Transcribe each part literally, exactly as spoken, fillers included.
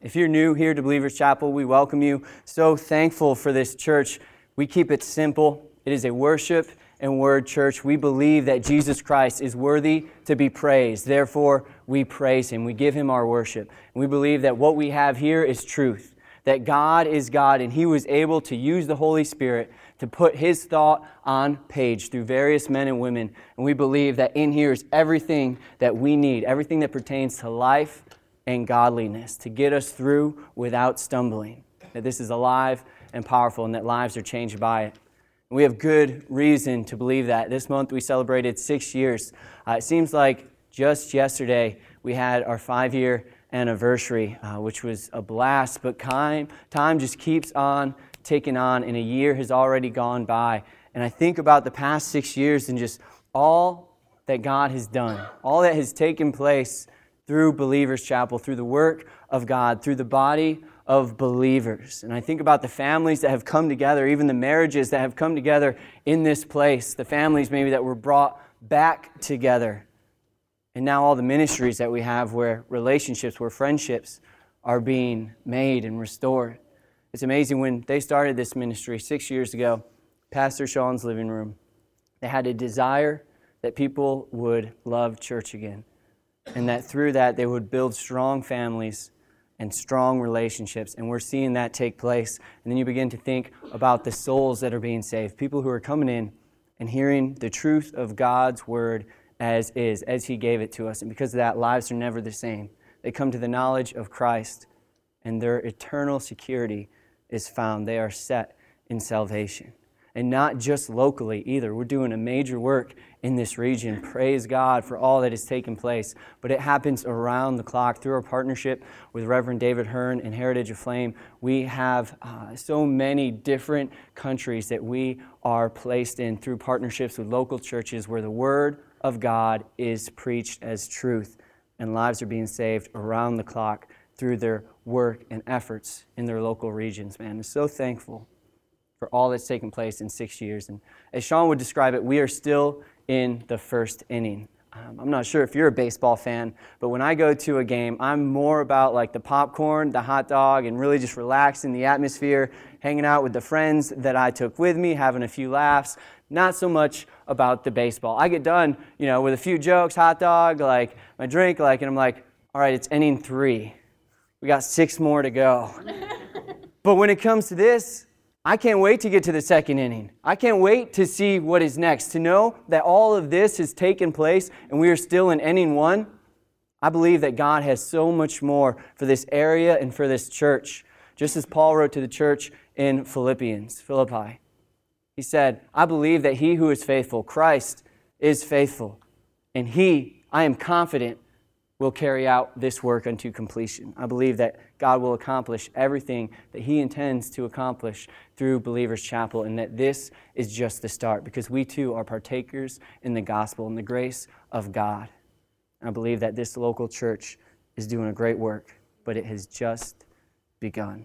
If you're new here to Believers Chapel, we welcome you. So thankful for this church. We keep it simple. It is a worship and word church. We believe that Jesus Christ is worthy to be praised. Therefore, we praise Him. We give Him our worship. And we believe that what we have here is truth, that God is God, and He was able to use the Holy Spirit to put His thought on page through various men and women. And we believe that in here is everything that we need, everything that pertains to life and godliness to get us through without stumbling. That this is alive and powerful, and that lives are changed by it. And we have good reason to believe that. This month we celebrated six years. Uh, it seems like just yesterday we had our five-year anniversary, uh, which was a blast, but time, time just keeps on ticking on, and a year has already gone by. And I think about the past six years and just all that God has done, all that has taken place through Believers Chapel, through the work of God, through the body of believers. And I think about the families that have come together, even the marriages that have come together in this place, the families maybe that were brought back together. And now all the ministries that we have where relationships, where friendships are being made and restored. It's amazing when they started this ministry six years ago, Pastor Sean's living room, they had a desire that people would love church again. And that through that they would build strong families and strong relationships. And we're seeing that take place. And then you begin to think about the souls that are being saved. People who are coming in and hearing the truth of God's Word as is, as He gave it to us. And because of that, lives are never the same. They come to the knowledge of Christ, and their eternal security is found. They are set in salvation. And not just locally either. We're doing a major work in this region. Praise God for all that has taken place. But it happens around the clock through our partnership with Reverend David Hearn and Heritage of Flame. We have uh, so many different countries that we are placed in through partnerships with local churches where the Word of God is preached as truth, and lives are being saved around the clock through their work and efforts in their local regions. Man, I'm so thankful for all that's taken place in six years. And as Sean would describe it, we are still in the first inning. Um, I'm not sure if you're a baseball fan, but when I go to a game, I'm more about like the popcorn, the hot dog, and really just relaxing the atmosphere, hanging out with the friends that I took with me, having a few laughs. Not so much about the baseball. I get done, you know, with a few jokes, hot dog, like my drink, like, and I'm like, all right, it's inning three. We got six more to go. But when it comes to this, I can't wait to get to the second inning. I can't wait to see what is next. To know that all of this has taken place and we are still in inning one, I believe that God has so much more for this area and for this church. Just as Paul wrote to the church in Philippians, Philippi. He said, I believe that He who is faithful, Christ, is faithful. And He, I am confident, will carry out this work unto completion. I believe that God will accomplish everything that He intends to accomplish through Believers Chapel, and that this is just the start, because we too are partakers in the gospel and the grace of God. And I believe that this local church is doing a great work, but it has just begun.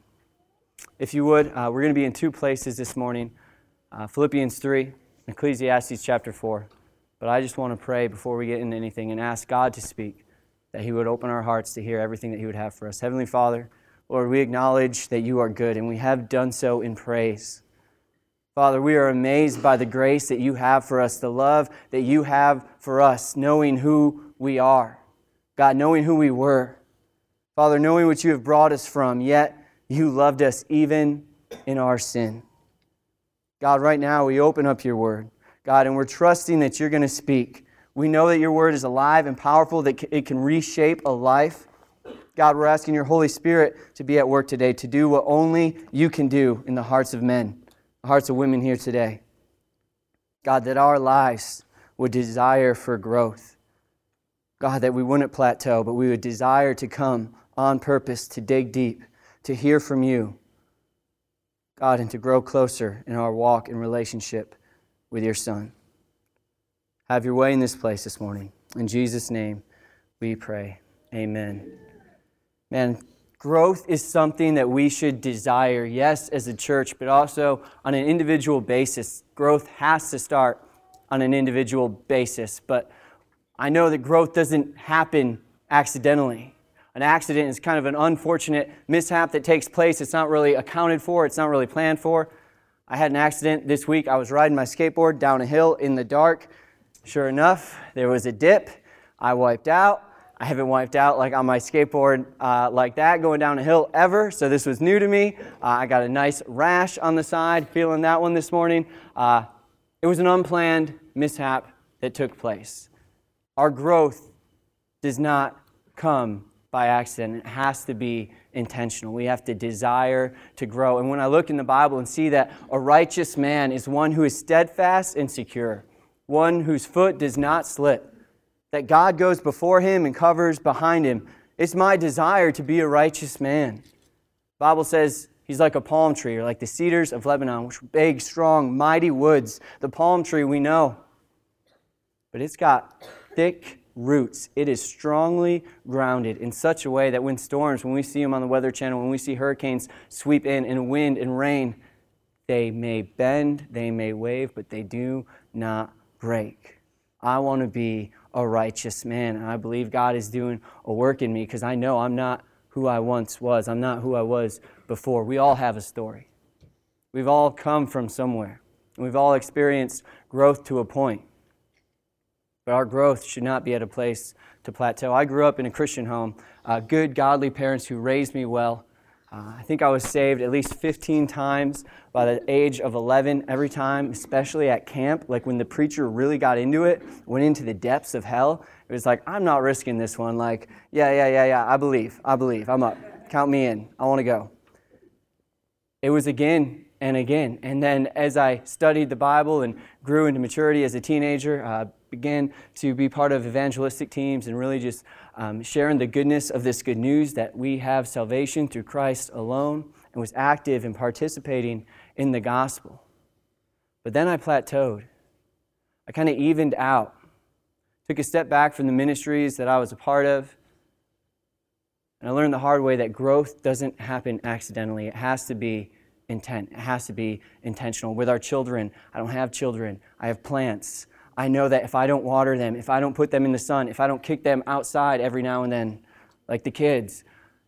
If you would, uh, we're going to be in two places this morning, uh, Philippians three, Ecclesiastes chapter four. But I just want to pray before we get into anything and ask God to speak, that He would open our hearts to hear everything that He would have for us. Heavenly Father, Lord, we acknowledge that You are good, and we have done so in praise. Father, we are amazed by the grace that You have for us, the love that You have for us, knowing who we are. God, knowing who we were. Father, knowing what You have brought us from, yet You loved us even in our sin. God, right now we open up Your Word, God, and we're trusting that You're going to speak. We know that Your Word is alive and powerful, that it can reshape a life. God, we're asking Your Holy Spirit to be at work today, to do what only You can do in the hearts of men, the hearts of women here today. God, that our lives would desire for growth. God, that we wouldn't plateau, but we would desire to come on purpose, to dig deep, to hear from You. God, and to grow closer in our walk and relationship with Your Son. Have Your way in this place this morning. In Jesus' name we pray. Amen. Man, growth is something that we should desire, yes, as a church, but also on an individual basis. Growth has to start on an individual basis, but I know that growth doesn't happen accidentally. An accident is kind of an unfortunate mishap that takes place. It's not really accounted for. It's not really planned for. I had an accident this week. I was riding my skateboard down a hill in the dark. Sure enough, there was a dip. I wiped out. I haven't wiped out like on my skateboard uh, like that going down a hill ever, so this was new to me. Uh, I got a nice rash on the side, feeling that one this morning. Uh, it was an unplanned mishap that took place. Our growth does not come by accident. It has to be intentional. We have to desire to grow. And when I look in the Bible and see that a righteous man is one who is steadfast and secure, one whose foot does not slip, that God goes before him and covers behind him. It's my desire to be a righteous man. The Bible says he's like a palm tree, or like the cedars of Lebanon, which are big, strong, mighty woods. The palm tree we know, but it's got thick roots. It is strongly grounded in such a way that when storms, when we see them on the Weather Channel, when we see hurricanes sweep in, and wind and rain, they may bend, they may wave, but they do not break. I want to be a righteous man, and I believe God is doing a work in me because I know I'm not who I once was. I'm not who I was before. We all have a story. We've all come from somewhere, and we've all experienced growth to a point. But our growth should not be at a place to plateau. I grew up in a Christian home, uh, good, godly parents who raised me well. Uh, I think I was saved at least fifteen times by the age of eleven, every time, especially at camp. Like when the preacher really got into it, went into the depths of hell, it was like, I'm not risking this one. Like, yeah, yeah, yeah, yeah, I believe, I believe, I'm up. Count me in, I want to go. It was again and again. And then as I studied the Bible and grew into maturity as a teenager, uh, began to be part of evangelistic teams and really just um, sharing the goodness of this good news that we have salvation through Christ alone, and was active in participating in the gospel. But then I plateaued. I kind of evened out. Took a step back from the ministries that I was a part of. And I learned the hard way that growth doesn't happen accidentally. It has to be intent. It has to be intentional. With our children, I don't have children. I have plants. I know that if I don't water them, if I don't put them in the sun, if I don't kick them outside every now and then, like the kids,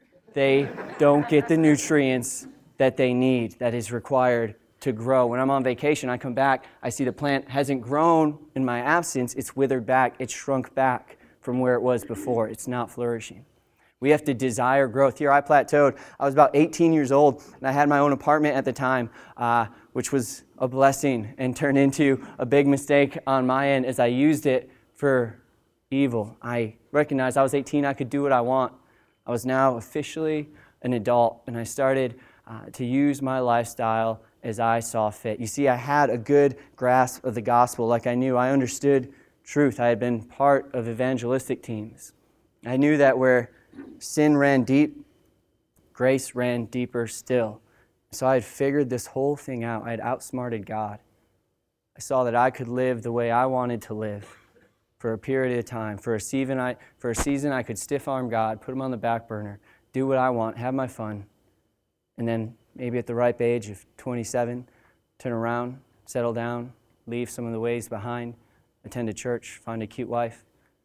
they don't get the nutrients that they need, that is required to grow. When I'm on vacation, I come back, I see the plant hasn't grown in my absence. It's withered back. It's shrunk back from where it was before. It's not flourishing. We have to desire growth. Here I plateaued. I was about eighteen years old, and I had my own apartment at the time, uh, which was a blessing and turned into a big mistake on my end as I used it for evil. I recognized I was eighteen, I could do what I want. I was now officially an adult, and I started uh, to use my lifestyle as I saw fit. You see, I had a good grasp of the gospel. Like I knew, I understood truth. I had been part of evangelistic teams. I knew that where sin ran deep, grace ran deeper still. So I had figured this whole thing out. I had outsmarted God. I saw that I could live the way I wanted to live for a period of time. For a season, I, for a season, I could stiff-arm God, put him on the back burner, do what I want, have my fun, and then maybe at the ripe age of twenty-seven, turn around, settle down, leave some of the ways behind, attend a church, find a cute wife,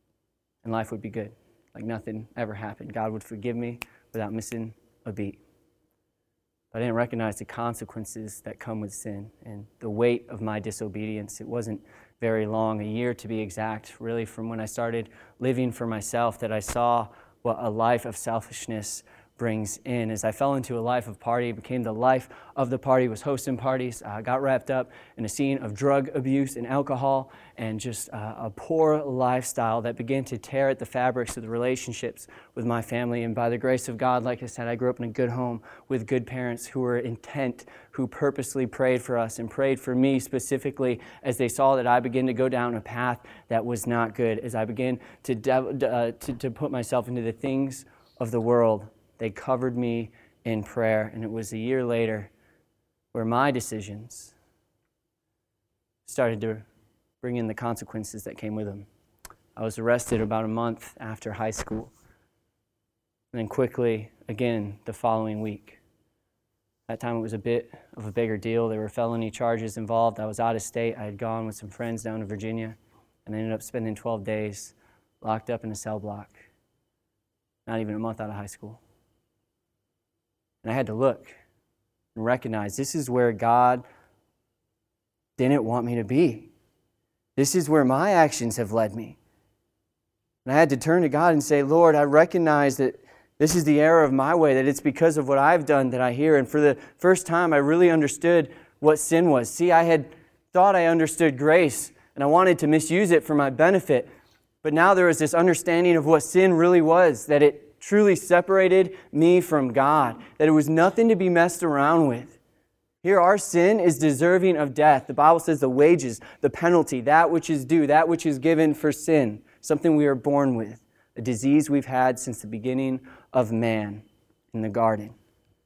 and life would be good. Like nothing ever happened. God would forgive me without missing a beat. But I didn't recognize the consequences that come with sin and the weight of my disobedience. It wasn't very long, a year to be exact, really from when I started living for myself, that I saw what a life of selfishness brings in. As I fell into a life of party, it became the life of the party, was hosting parties. I uh, got wrapped up in a scene of drug abuse and alcohol and just uh, a poor lifestyle that began to tear at the fabrics of the relationships with my family. And by the grace of God, like I said, I grew up in a good home with good parents who were intent, who purposely prayed for us and prayed for me specifically as they saw that I began to go down a path that was not good. As I began to, de- uh, to, to put myself into the things of the world, they covered me in prayer, and it was a year later where my decisions started to bring in the consequences that came with them. I was arrested about a month after high school, and then quickly again the following week. That time it was a bit of a bigger deal. There were felony charges involved. I was out of state. I had gone with some friends down to Virginia, and I ended up spending twelve days locked up in a cell block. not even a month out of high school. And I had to look and recognize this is where God didn't want me to be. This is where my actions have led me. And I had to turn to God and say, Lord, I recognize that this is the error of my way, that it's because of what I've done that I hear. And for the first time, I really understood what sin was. See, I had thought I understood grace, and I wanted to misuse it for my benefit. But now there was this understanding of what sin really was, that it truly separated me from God, that it was nothing to be messed around with. Here, our sin is deserving of death. The Bible says the wages, the penalty, that which is due, that which is given for sin, something we are born with, a disease we've had since the beginning of man in the garden,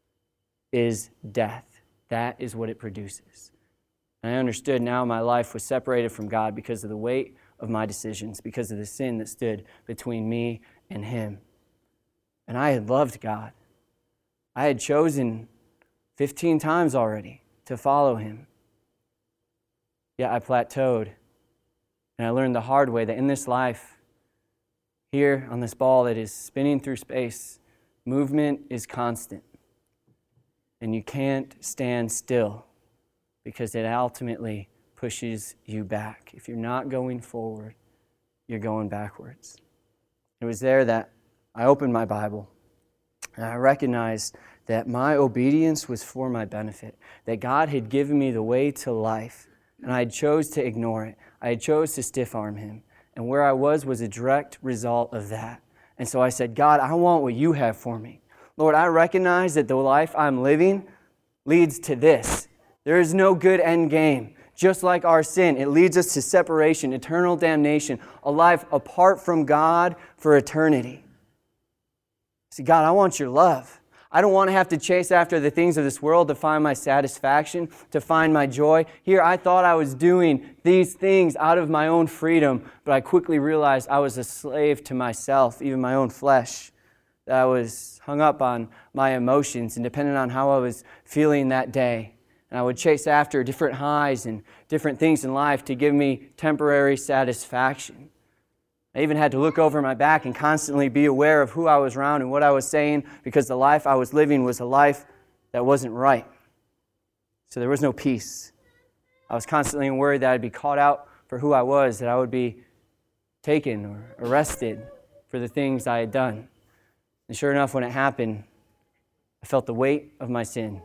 is death. That is what it produces. And I understood now my life was separated from God because of the weight of my decisions, because of the sin that stood between me and Him. And I had loved God. I had chosen fifteen times already to follow Him. Yet I plateaued. And I learned the hard way that in this life, here on this ball that is spinning through space, movement is constant. And you can't stand still because it ultimately pushes you back. If you're not going forward, you're going backwards. It was there that I opened my Bible and I recognized that my obedience was for my benefit, that God had given me the way to life, and I chose to ignore it. I chose to stiff-arm Him, and where I was was a direct result of that. And so I said, God, I want what You have for me. Lord, I recognize that the life I'm living leads to this. There is no good end game. Just like our sin, it leads us to separation, eternal damnation, a life apart from God for eternity. See, God, I want Your love. I don't want to have to chase after the things of this world to find my satisfaction, to find my joy. Here, I thought I was doing these things out of my own freedom, but I quickly realized I was a slave to myself, even my own flesh. That I was hung up on my emotions and dependent on how I was feeling that day. And I would chase after different highs and different things in life to give me temporary satisfaction. I even had to look over my back and constantly be aware of who I was around and what I was saying because the life I was living was a life that wasn't right. So there was no peace. I was constantly worried that I'd be caught out for who I was, that I would be taken or arrested for the things I had done. And sure enough, when it happened, I felt the weight of my sin.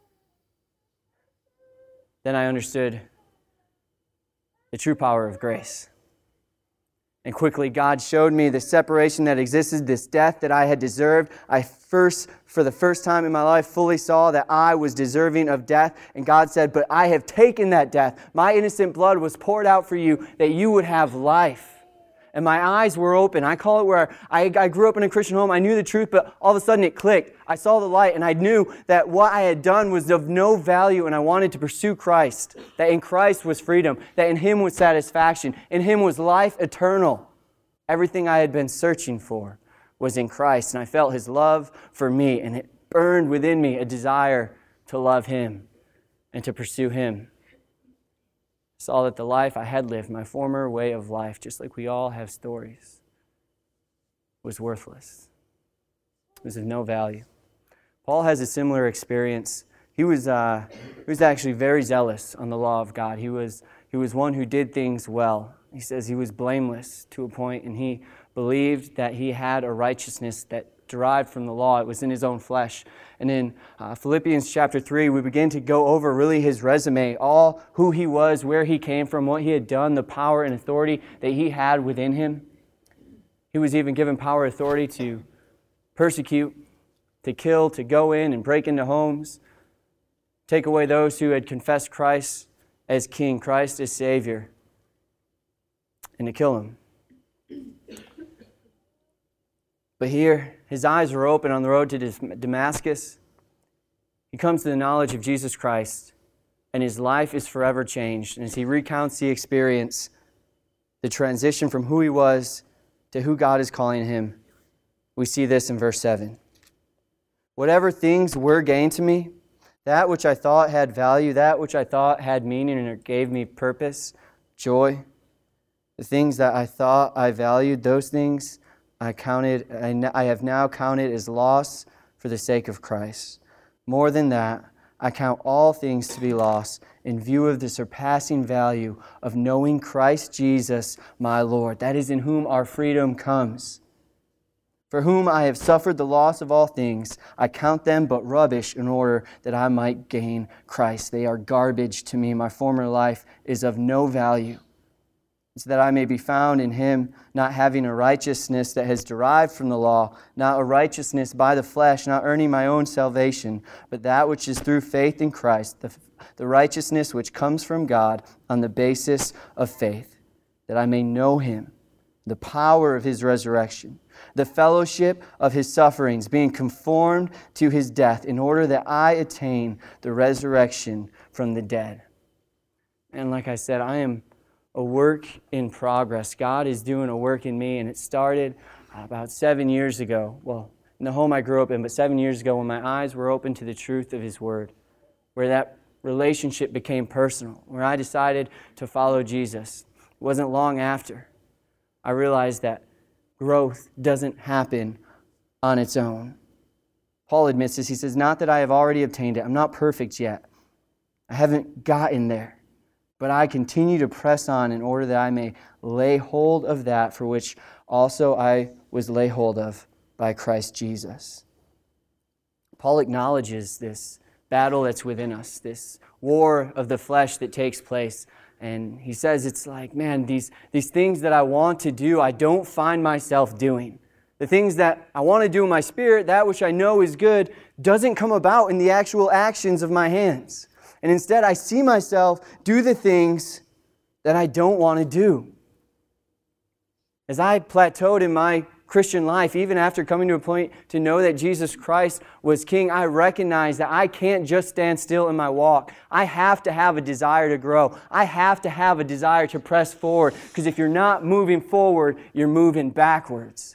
Then I understood the true power of grace. And quickly, God showed me the separation that existed, this death that I had deserved. I first, for the first time in my life, fully saw that I was deserving of death. And God said, but I have taken that death. My innocent blood was poured out for you, that you would have life. And my eyes were open. I call it where I, I grew up in a Christian home. I knew the truth, but all of a sudden it clicked. I saw the light, and I knew that what I had done was of no value, and I wanted to pursue Christ. That in Christ was freedom. That in Him was satisfaction. In Him was life eternal. Everything I had been searching for was in Christ, and I felt His love for me, and it burned within me a desire to love Him and to pursue Him. Saw that the life I had lived, my former way of life, just like we all have stories, was worthless. It was of no value. Paul has a similar experience. He was uh, he was actually very zealous on the law of God. He was he was one who did things well. He says he was blameless to a point, and he believed that he had a righteousness that derived from the law. It was in his own flesh. And in uh, Philippians chapter three, we begin to go over really his resume, all who he was, where he came from, what he had done, the power and authority that he had within him. He was even given power and authority to persecute, to kill, to go in and break into homes, take away those who had confessed Christ as King, Christ as Savior, and to kill him. But here, his eyes were open on the road to Damascus. He comes to the knowledge of Jesus Christ, and his life is forever changed. And as he recounts the experience, the transition from who he was to who God is calling him, we see this in verse seven. Whatever things were gain to me, that which I thought had value, that which I thought had meaning and it gave me purpose, joy, the things that I thought I valued, those things I counted, I have now counted as loss for the sake of Christ. More than that, I count all things to be lost in view of the surpassing value of knowing Christ Jesus, my Lord. That is in whom our freedom comes. For whom I have suffered the loss of all things, I count them but rubbish in order that I might gain Christ. They are garbage to me. My former life is of no value, so that I may be found in Him, not having a righteousness that has derived from the law, not a righteousness by the flesh, not earning my own salvation, but that which is through faith in Christ, the, the righteousness which comes from God on the basis of faith, that I may know Him, the power of His resurrection, the fellowship of His sufferings, being conformed to His death, in order that I attain the resurrection from the dead. And like I said, I am a work in progress. God is doing a work in me, and it started about seven years ago. Well, in the home I grew up in, but seven years ago when my eyes were open to the truth of His Word, where that relationship became personal, where I decided to follow Jesus. It wasn't long after I realized that growth doesn't happen on its own. Paul admits this. He says, not that I have already obtained it. I'm not perfect yet. I haven't gotten there. But I continue to press on in order that I may lay hold of that for which also I was laid hold of by Christ Jesus. Paul acknowledges this battle that's within us, this war of the flesh that takes place. And he says it's like, man, these, these things that I want to do, I don't find myself doing. The things that I want to do in my spirit, that which I know is good, doesn't come about in the actual actions of my hands. And instead, I see myself do the things that I don't want to do. As I plateaued in my Christian life, even after coming to a point to know that Jesus Christ was King, I recognize that I can't just stand still in my walk. I have to have a desire to grow. I have to have a desire to press forward. Because if you're not moving forward, you're moving backwards.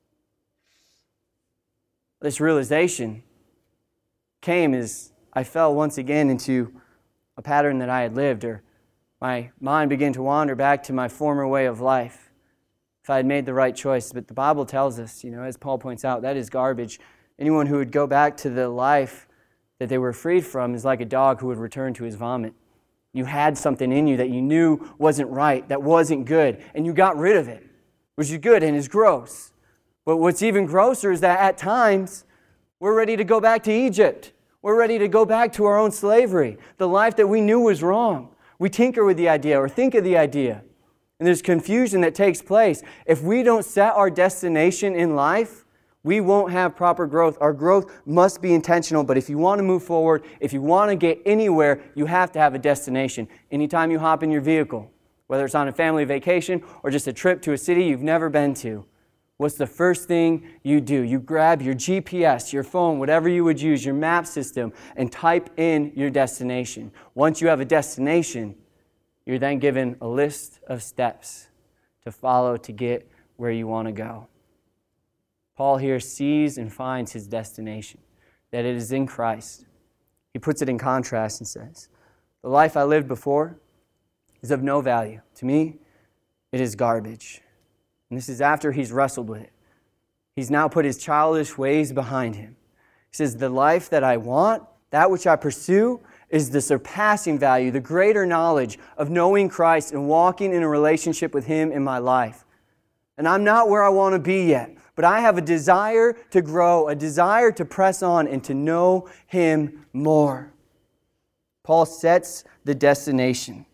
This realization came as I fell once again into a pattern that I had lived, or my mind began to wander back to my former way of life. If I had made the right choice. But the Bible tells us, you know, as Paul points out, that is garbage. Anyone who would go back to the life that they were freed from is like a dog who would return to his vomit. You had something in you that you knew wasn't right, that wasn't good, and you got rid of it, which is good and is gross. But what's even grosser is that at times, we're ready to go back to Egypt. We're ready to go back to our own slavery, the life that we knew was wrong. We tinker with the idea or think of the idea. And there's confusion that takes place. If we don't set our destination in life, we won't have proper growth. Our growth must be intentional, but if you want to move forward, if you want to get anywhere, you have to have a destination. Anytime you hop in your vehicle, whether it's on a family vacation or just a trip to a city you've never been to, what's the first thing you do? You grab your G P S, your phone, whatever you would use, your map system, and type in your destination. Once you have a destination, you're then given a list of steps to follow to get where you want to go. Paul here sees and finds his destination, that it is in Christ. He puts it in contrast and says, the life I lived before is of no value. To me, it is garbage. And this is after he's wrestled with it. He's now put his childish ways behind him. He says, the life that I want, that which I pursue, is the surpassing value, the greater knowledge of knowing Christ and walking in a relationship with Him in my life. And I'm not where I want to be yet, but I have a desire to grow, a desire to press on and to know Him more. Paul sets the destination.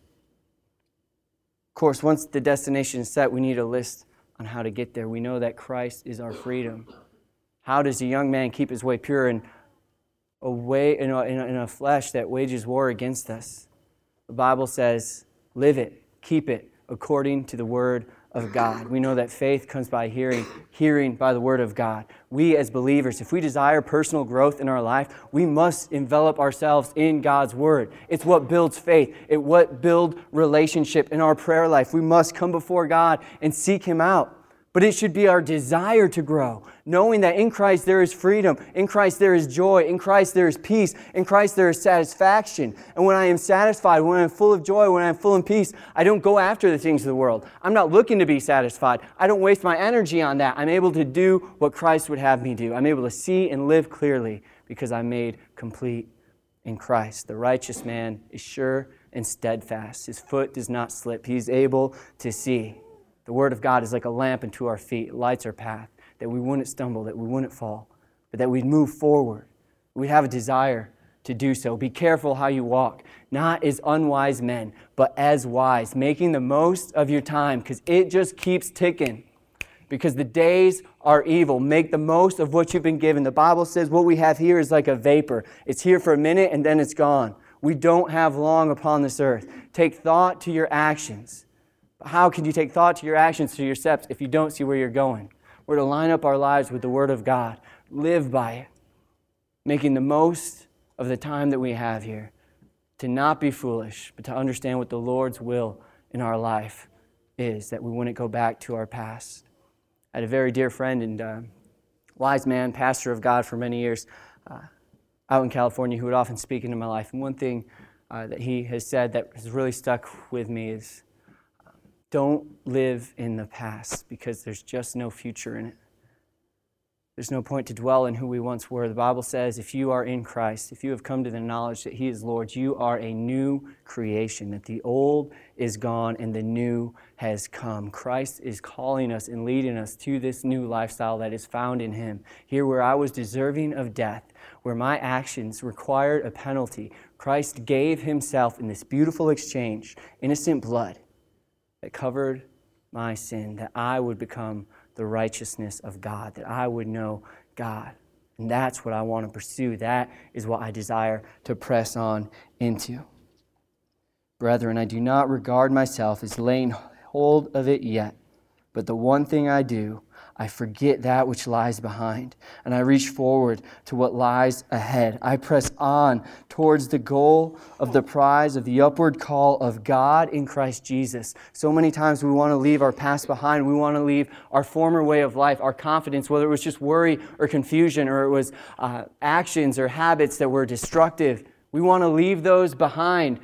Of course, once the destination is set, we need a list on how to get there. We know that Christ is our freedom. How does a young man keep his way pure in a way in a, in a, in a flesh that wages war against us? The Bible says, live it, keep it according to the Word of God. We know that faith comes by hearing, hearing by the Word of God. We as believers, if we desire personal growth in our life, we must envelop ourselves in God's Word. It's what builds faith. It's what builds relationship in our prayer life. We must come before God and seek Him out. But but it should be our desire to grow, knowing that in Christ there is freedom, in Christ there is joy, in Christ there is peace, in Christ there is satisfaction. And when I am satisfied, when I'm full of joy, when I'm full in peace, I don't go after the things of the world. I'm not looking to be satisfied. I don't waste my energy on that. I'm able to do what Christ would have me do. I'm able to see and live clearly because I'm made complete in Christ. The righteous man is sure and steadfast. His foot does not slip. He's able to see. The Word of God is like a lamp unto our feet. It lights our path, that we wouldn't stumble, that we wouldn't fall, but that we'd move forward. We'd have a desire to do so. Be careful how you walk, not as unwise men, but as wise, making the most of your time, because it just keeps ticking. Because the days are evil. Make the most of what you've been given. The Bible says what we have here is like a vapor. It's here for a minute and then it's gone. We don't have long upon this earth. Take thought to your actions. How can you take thought to your actions, to your steps, if you don't see where you're going? We're to line up our lives with the Word of God. Live by it. Making the most of the time that we have here. To not be foolish, but to understand what the Lord's will in our life is, that we wouldn't go back to our past. I had a very dear friend and uh, wise man, pastor of God for many years, uh, out in California, who would often speak into my life. And one thing uh, that he has said that has really stuck with me is, don't live in the past, because there's just no future in it. There's no point to dwell in who we once were. The Bible says if you are in Christ, if you have come to the knowledge that He is Lord, you are a new creation, that the old is gone and the new has come. Christ is calling us and leading us to this new lifestyle that is found in Him. Here where I was deserving of death, where my actions required a penalty, Christ gave Himself in this beautiful exchange, innocent blood, that covered my sin, that I would become the righteousness of God, that I would know God. And that's what I want to pursue. That is what I desire to press on into. Brethren, I do not regard myself as laying hold of it yet, but the one thing I do, I forget that which lies behind, and I reach forward to what lies ahead. I press on towards the goal of the prize of the upward call of God in Christ Jesus. So many times we want to leave our past behind. We want to leave our former way of life, our confidence, whether it was just worry or confusion, or it was uh, actions or habits that were destructive. We want to leave those behind.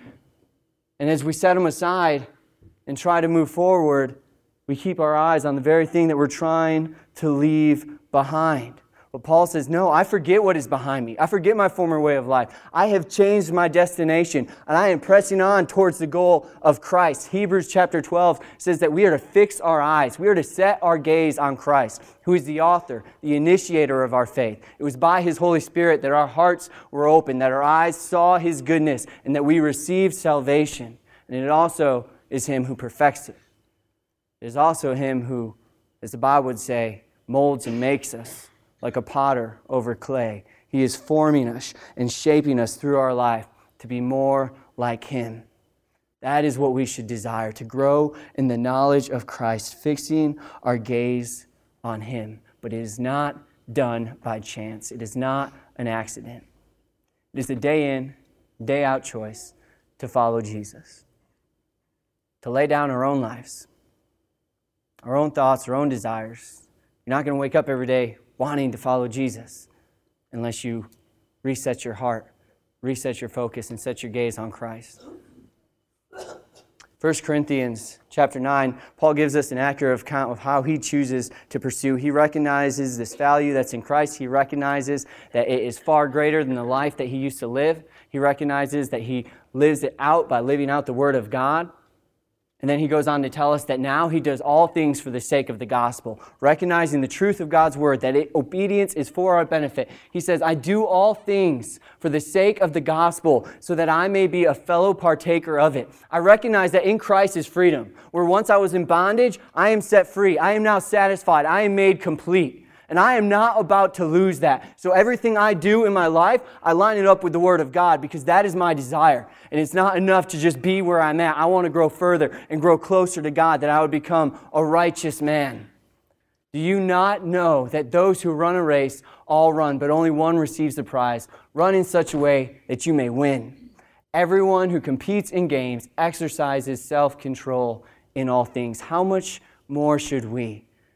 And as we set them aside and try to move forward, we keep our eyes on the very thing that we're trying to leave behind. But Paul says, no, I forget what is behind me. I forget my former way of life. I have changed my destination, and I am pressing on towards the goal of Christ. Hebrews chapter twelve says that we are to fix our eyes. We are to set our gaze on Christ, who is the author, the initiator of our faith. It was by His Holy Spirit that our hearts were open, that our eyes saw His goodness, and that we received salvation. And it also is Him who perfects it. It is also Him who, as the Bible would say, molds and makes us like a potter over clay. He is forming us and shaping us through our life to be more like Him. That is what we should desire, to grow in the knowledge of Christ, fixing our gaze on Him. But it is not done by chance. It is not an accident. It is a day in, day out choice to follow Jesus, to lay down our own lives, our own thoughts, our own desires. You're not going to wake up every day wanting to follow Jesus unless you reset your heart, reset your focus, and set your gaze on Christ. First Corinthians chapter nine, Paul gives us an accurate account of how he chooses to pursue. He recognizes this value that's in Christ. He recognizes that it is far greater than the life that he used to live. He recognizes that he lives it out by living out the Word of God. And then he goes on to tell us that now he does all things for the sake of the gospel, recognizing the truth of God's word, that it, obedience is for our benefit. He says, I do all things for the sake of the gospel so that I may be a fellow partaker of it. I recognize that in Christ is freedom. Where once I was in bondage, I am set free. I am now satisfied. I am made complete. And I am not about to lose that. So everything I do in my life, I line it up with the Word of God because that is my desire. And it's not enough to just be where I'm at. I want to grow further and grow closer to God, that I would become a righteous man. Do you not know that those who run a race all run, but only one receives the prize? Run in such a way that you may win. Everyone who competes in games exercises self-control in all things. How much more should we?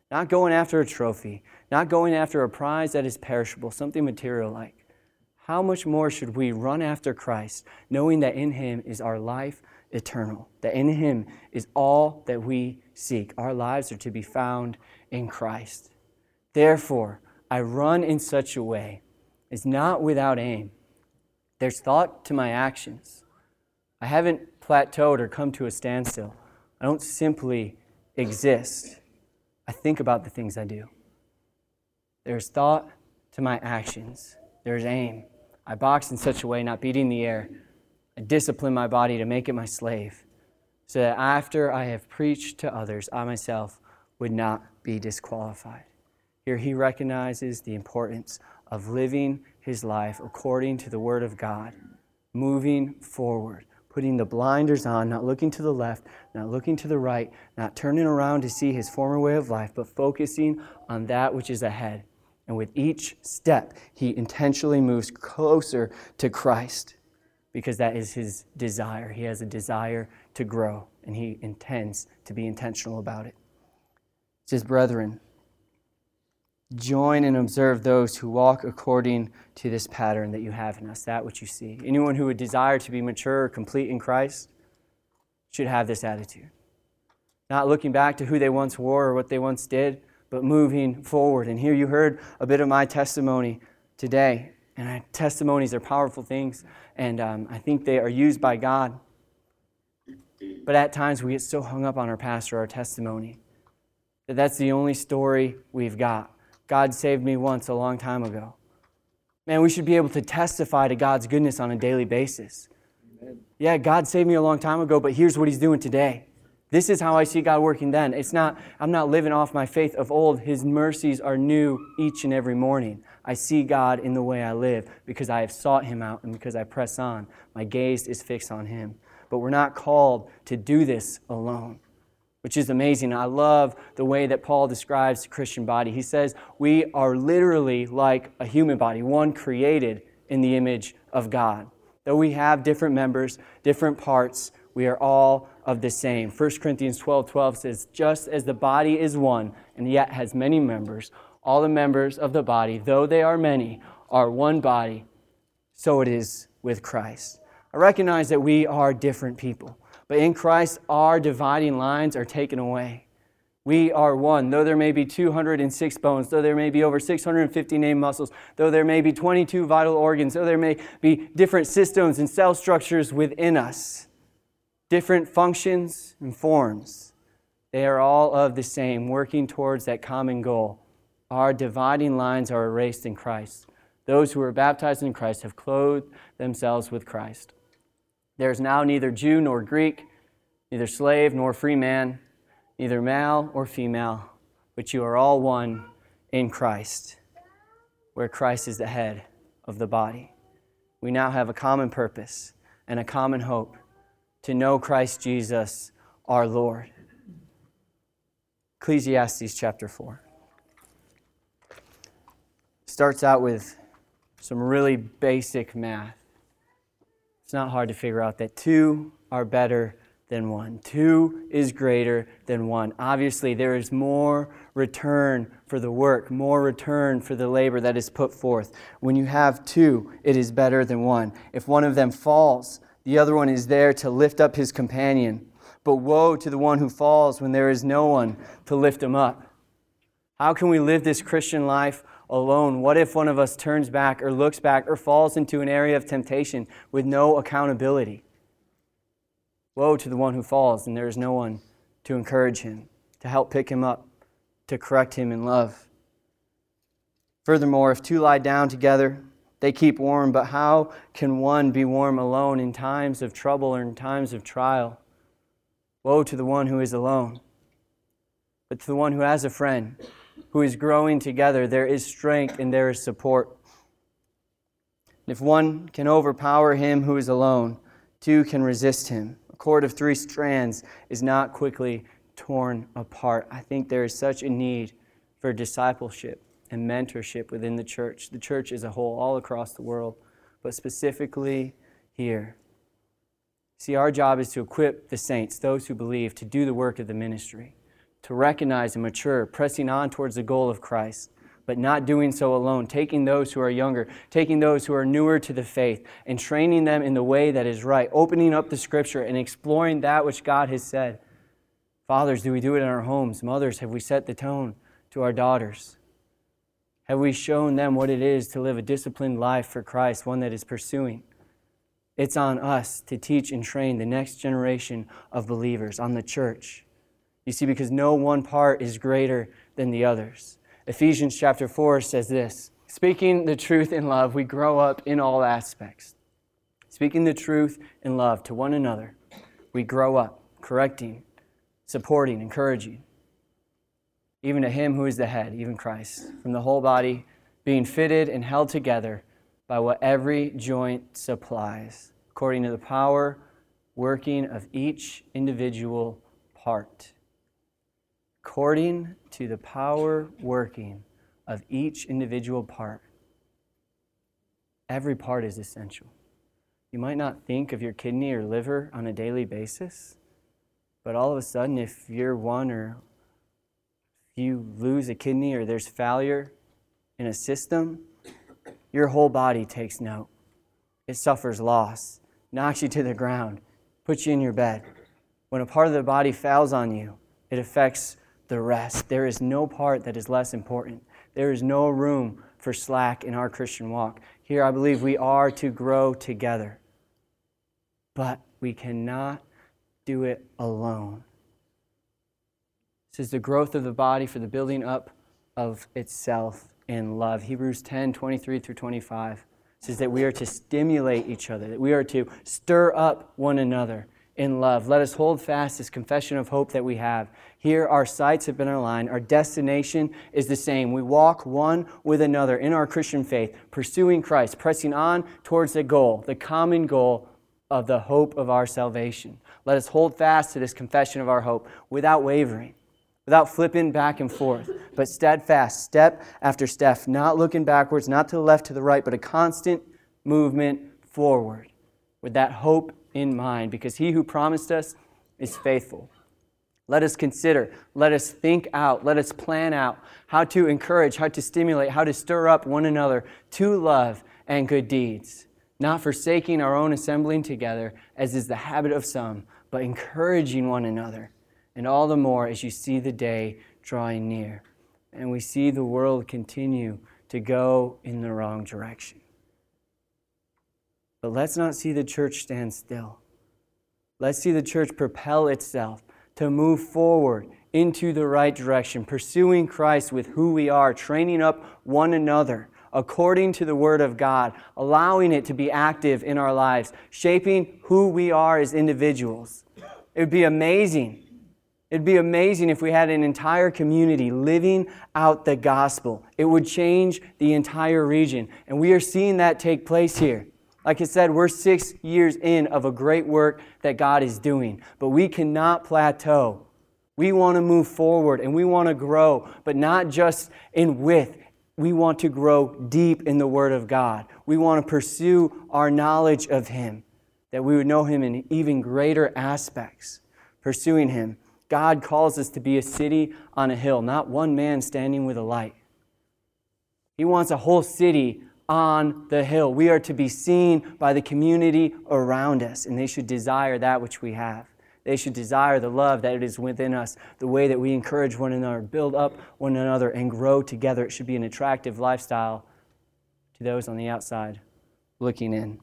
Not going after a trophy, not going after a prize that is perishable, something material-like. How much more should we run after Christ, knowing that in Him is our life eternal, that in Him is all that we seek. Our lives are to be found in Christ. Therefore, I run in such a way as not without aim. There's thought to my actions. I haven't plateaued or come to a standstill. I don't simply exist. I think about the things I do. There's thought to my actions. There's aim. I box in such a way, not beating the air. I discipline my body to make it my slave, so that after I have preached to others, I myself would not be disqualified. Here he recognizes the importance of living his life according to the Word of God, moving forward, putting the blinders on, not looking to the left, not looking to the right, not turning around to see his former way of life, but focusing on that which is ahead. And with each step, he intentionally moves closer to Christ because that is his desire. He has a desire to grow, and he intends to be intentional about it. It says, brethren, join and observe those who walk according to this pattern that you have in us, that which you see. Anyone who would desire to be mature or complete in Christ should have this attitude. Not looking back to who they once were or what they once did, but moving forward. And here you heard a bit of my testimony today. And I, testimonies are powerful things, and um, I think they are used by God. But at times we get so hung up on our past or our testimony that that's the only story we've got. God saved me once a long time ago. Man, we should be able to testify to God's goodness on a daily basis. Amen. Yeah, God saved me a long time ago, but here's what He's doing today. This is how I see God working then. It's not, I'm not living off my faith of old. His mercies are new each and every morning. I see God in the way I live because I have sought Him out and because I press on. My gaze is fixed on Him. But we're not called to do this alone, which is amazing. I love the way that Paul describes the Christian body. He says we are literally like a human body, one created in the image of God. Though we have different members, different parts, we are all of the same. First Corinthians twelve twelve says, just as the body is one and yet has many members, all the members of the body, though they are many, are one body, so it is with Christ. I recognize that we are different people, but in Christ, our dividing lines are taken away. We are one. Though there may be two hundred six bones, though there may be over six hundred fifty named muscles, though there may be twenty-two vital organs, though there may be different systems and cell structures within us, different functions and forms, they are all of the same, working towards that common goal. Our dividing lines are erased in Christ. Those who are baptized in Christ have clothed themselves with Christ. There is now neither Jew nor Greek, neither slave nor free man, neither male or female, but you are all one in Christ, where Christ is the head of the body. We now have a common purpose and a common hope to know Christ Jesus, our Lord. Ecclesiastes chapter four starts out with some really basic math. It's not hard to figure out that two are better than one. Two is greater than one. Obviously, there is more return for the work, more return for the labor that is put forth. When you have two, it is better than one. If one of them falls, the other one is there to lift up his companion. But woe to the one who falls when there is no one to lift him up. How can we live this Christian life alone? What if one of us turns back or looks back or falls into an area of temptation with no accountability? Woe to the one who falls and there is no one to encourage him, to help pick him up, to correct him in love. Furthermore, if two lie down together, they keep warm, but how can one be warm alone in times of trouble or in times of trial? Woe to the one who is alone. But to the one who has a friend, who is growing together, there is strength and there is support. And if one can overpower him who is alone, two can resist him. A cord of three strands is not quickly torn apart. I think there is such a need for discipleship and mentorship within the church, the church as a whole, all across the world, but specifically here. See, our job is to equip the saints, those who believe, to do the work of the ministry, to recognize and mature, pressing on towards the goal of Christ, but not doing so alone, taking those who are younger, taking those who are newer to the faith, and training them in the way that is right, opening up the Scripture and exploring that which God has said. Fathers, do we do it in our homes? Mothers, have we set the tone to our daughters? Have we shown them what it is to live a disciplined life for Christ, one that is pursuing? It's on us to teach and train the next generation of believers, on the church. You see, because no one part is greater than the others. Ephesians chapter four says this, speaking the truth in love, we grow up in all aspects. Speaking the truth in love to one another, we grow up, correcting, supporting, encouraging, even to Him who is the head, even Christ, from the whole body, being fitted and held together by what every joint supplies, according to the power working of each individual part. According to the power working of each individual part. Every part is essential. You might not think of your kidney or liver on a daily basis, but all of a sudden, if you're one or if you lose a kidney or there's failure in a system, your whole body takes note. It suffers loss, knocks you to the ground, puts you in your bed. When a part of the body fails on you, it affects the rest. There is no part that is less important. There is no room for slack in our Christian walk. Here, I believe we are to grow together, but we cannot do it alone. This is the growth of the body for the building up of itself in love. Hebrews ten, twenty-three through twenty-five says that we are to stimulate each other, that we are to stir up one another in love. Let us hold fast this confession of hope that we have. Here our sights have been aligned. Our destination is the same. We walk one with another in our Christian faith, pursuing Christ, pressing on towards the goal, the common goal of the hope of our salvation. Let us hold fast to this confession of our hope without wavering, without flipping back and forth, but steadfast, step after step, not looking backwards, not to the left, to the right, but a constant movement forward with that hope in mind, because He who promised us is faithful. Let us consider, let us think out, let us plan out how to encourage, how to stimulate, how to stir up one another to love and good deeds, not forsaking our own assembling together, as is the habit of some, but encouraging one another, and all the more as you see the day drawing near, and we see the world continue to go in the wrong direction. But let's not see the church stand still. Let's see the church propel itself to move forward into the right direction, pursuing Christ with who we are, training up one another according to the Word of God, allowing it to be active in our lives, shaping who we are as individuals. It would be amazing. It'd be amazing if we had an entire community living out the gospel. It would change the entire region. And we are seeing that take place here. Like I said, we're six years in of a great work that God is doing, but we cannot plateau. We want to move forward and we want to grow, but not just in width. We want to grow deep in the Word of God. We want to pursue our knowledge of Him, that we would know Him in even greater aspects, pursuing Him. God calls us to be a city on a hill, not one man standing with a light. He wants a whole city on the hill. We are to be seen by the community around us, and they should desire that which we have. They should desire the love that is within us, the way that we encourage one another, build up one another, and grow together. It should be an attractive lifestyle to those on the outside looking in.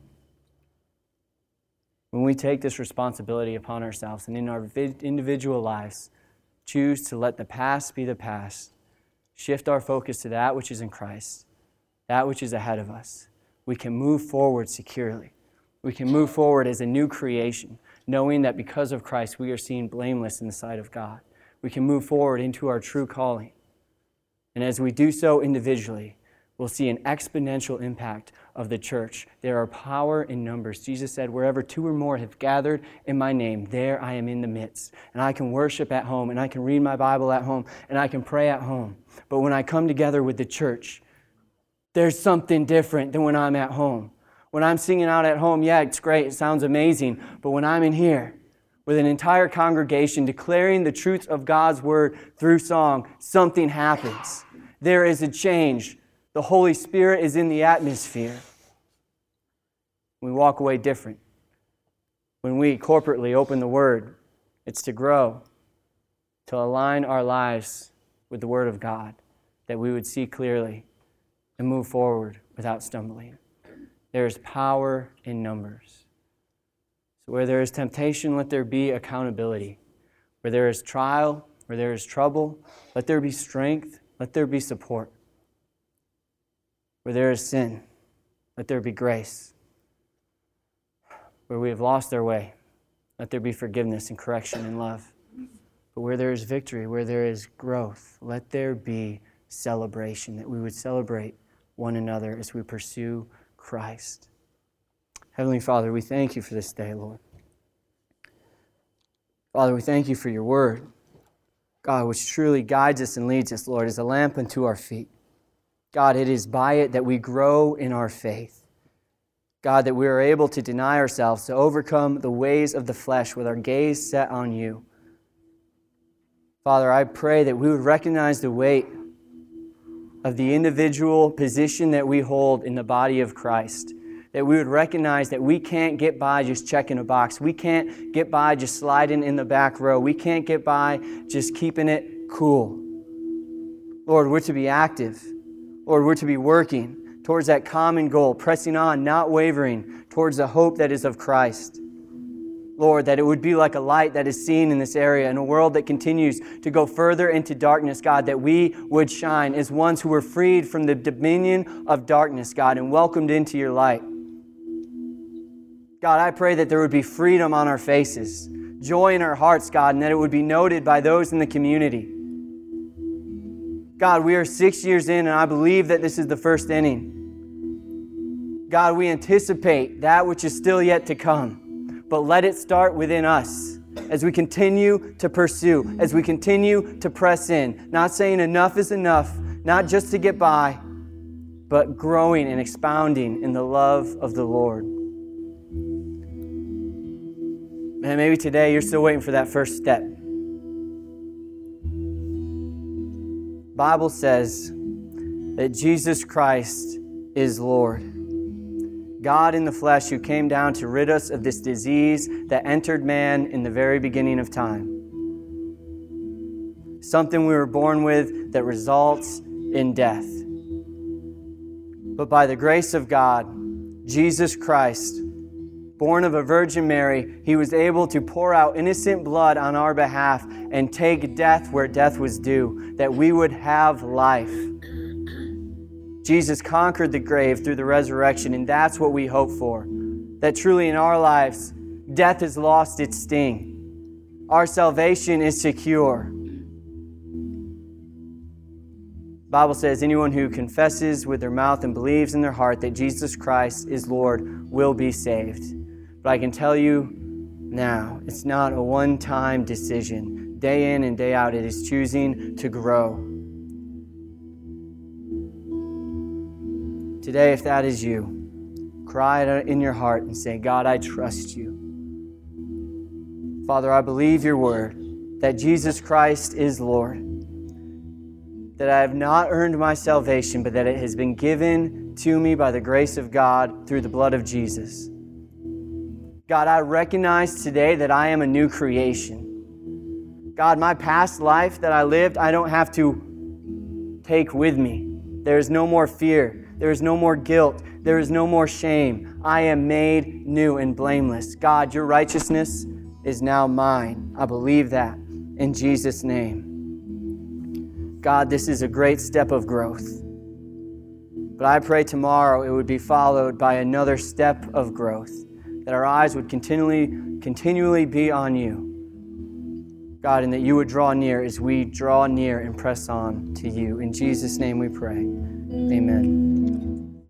When we take this responsibility upon ourselves and in our individual lives, choose to let the past be the past, shift our focus to that which is in Christ, that which is ahead of us, we can move forward securely. We can move forward as a new creation, knowing that because of Christ, we are seen blameless in the sight of God. We can move forward into our true calling. And as we do so individually, we'll see an exponential impact of the church. There are power in numbers. Jesus said, wherever two or more have gathered in my name, there I am in the midst. And I can worship at home, and I can read my Bible at home, and I can pray at home. But when I come together with the church, there's something different than when I'm at home. When I'm singing out at home, yeah, it's great, it sounds amazing. But when I'm in here, with an entire congregation declaring the truth of God's word through song, something happens. There is a change. The Holy Spirit is in the atmosphere. We walk away different. When we corporately open the Word, it's to grow, to align our lives with the Word of God, that we would see clearly and move forward without stumbling. There is power in numbers. So where there is temptation, let there be accountability. Where there is trial, where there is trouble, let there be strength, let there be support. Where there is sin, let there be grace. Where we have lost our way, let there be forgiveness and correction and love. But where there is victory, where there is growth, let there be celebration, that we would celebrate one another as we pursue Christ. Heavenly Father, we thank you for this day, Lord. Father, we thank you for your word, God, which truly guides us and leads us, Lord, as a lamp unto our feet. God, it is by it that we grow in our faith. God, that we are able to deny ourselves, to overcome the ways of the flesh with our gaze set on you. Father, I pray that we would recognize the weight of the individual position that we hold in the body of Christ. That we would recognize that we can't get by just checking a box. We can't get by just sliding in the back row. We can't get by just keeping it cool. Lord, we're to be active. Lord, we're to be working towards that common goal, pressing on, not wavering, towards the hope that is of Christ. Lord, that it would be like a light that is seen in this area in a world that continues to go further into darkness, God, that we would shine as ones who were freed from the dominion of darkness, God, and welcomed into your light. God, I pray that there would be freedom on our faces, joy in our hearts, God, and that it would be noted by those in the community. God, we are six years in, and I believe that this is the first inning. God, we anticipate that which is still yet to come, but let it start within us as we continue to pursue, as we continue to press in, not saying enough is enough, not just to get by, but growing and expounding in the love of the Lord. And maybe today you're still waiting for that first step. The Bible says that Jesus Christ is Lord. God in the flesh who came down to rid us of this disease that entered man in the very beginning of time. Something we were born with that results in death. But by the grace of God, Jesus Christ, born of a Virgin Mary, He was able to pour out innocent blood on our behalf and take death where death was due, that we would have life. Jesus conquered the grave through the resurrection, and that's what we hope for. That truly in our lives, death has lost its sting. Our salvation is secure. The Bible says anyone who confesses with their mouth and believes in their heart that Jesus Christ is Lord will be saved. But I can tell you now, it's not a one-time decision. Day in and day out, it is choosing to grow. Today, if that is you, cry it in your heart and say, God, I trust you. Father, I believe your word, that Jesus Christ is Lord, that I have not earned my salvation, but that it has been given to me by the grace of God through the blood of Jesus. God, I recognize today that I am a new creation. God, my past life that I lived, I don't have to take with me. There is no more fear. There is no more guilt. There is no more shame. I am made new and blameless. God, your righteousness is now mine. I believe that in Jesus' name. God, this is a great step of growth. But I pray tomorrow it would be followed by another step of growth, that our eyes would continually, continually be on you. God, and that you would draw near as we draw near and press on to you. In Jesus' name we pray. Amen.